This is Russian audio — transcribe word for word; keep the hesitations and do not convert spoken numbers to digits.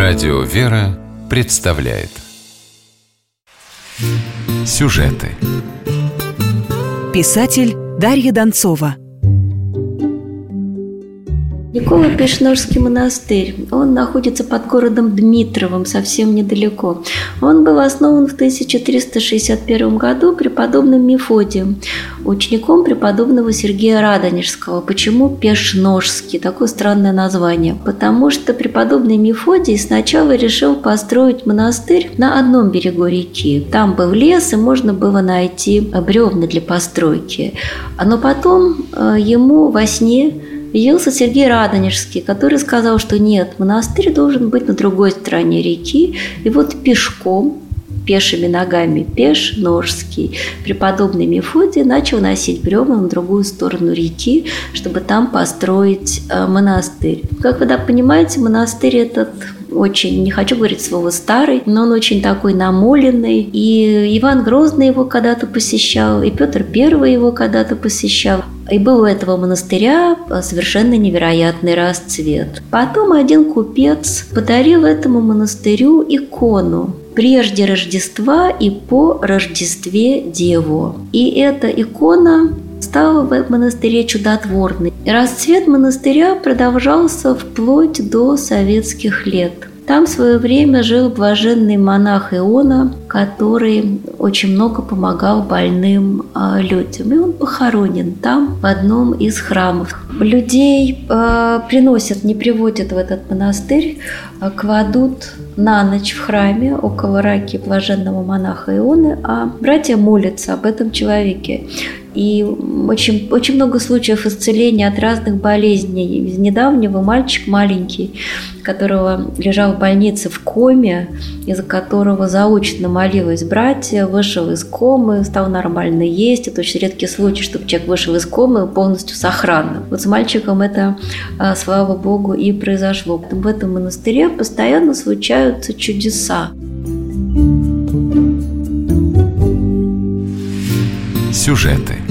Радио «Вера» представляет сюжеты. Писатель Дарья Донцова. Николо-Пешнорский монастырь, он находится под городом Дмитровым, совсем недалеко. Он был основан в тысяча триста шестьдесят первом году преподобным Мефодием, учеником преподобного Сергия Радонежского. Почему Пешнорский? Такое странное название. Потому что преподобный Мефодий сначала решил построить монастырь на одном берегу реки. Там был лес, и можно было найти бревна для постройки. Но потом ему во сне явился Сергий Радонежский, который сказал, что нет, монастырь должен быть на другой стороне реки. И вот пешком, пешими ногами, Пешнорский, преподобный Мефодий начал носить бревна на другую сторону реки, чтобы там построить монастырь. Как вы да, понимаете, монастырь этот очень, не хочу говорить слово старый, но он очень такой намоленный. И Иван Грозный его когда-то посещал, и Петр Первый его когда-то посещал. И был у этого монастыря совершенно невероятный расцвет. Потом один купец подарил этому монастырю икону прежде Рождества и по Рождестве Деву. И эта икона стала в монастыре чудотворной. Расцвет монастыря продолжался вплоть до советских лет. Там в свое время жил блаженный монах Иона, который очень много помогал больным людям. И он похоронен там, в одном из храмов. Людей э, приносят, не приводят в этот монастырь, а кладут на ночь в храме около раки блаженного монаха Ионы, а братья молятся об этом человеке. И очень, очень много случаев исцеления от разных болезней. Из недавнего мальчик маленький, которого лежал в больнице в коме, из-за которого заочно молилась братья, вышел из комы, стал нормально есть. Это очень редкий случай, чтобы человек вышел из комы полностью сохранно. Вот с мальчиком это, слава Богу, и произошло. В этом монастыре постоянно случаются чудеса. Сюжеты.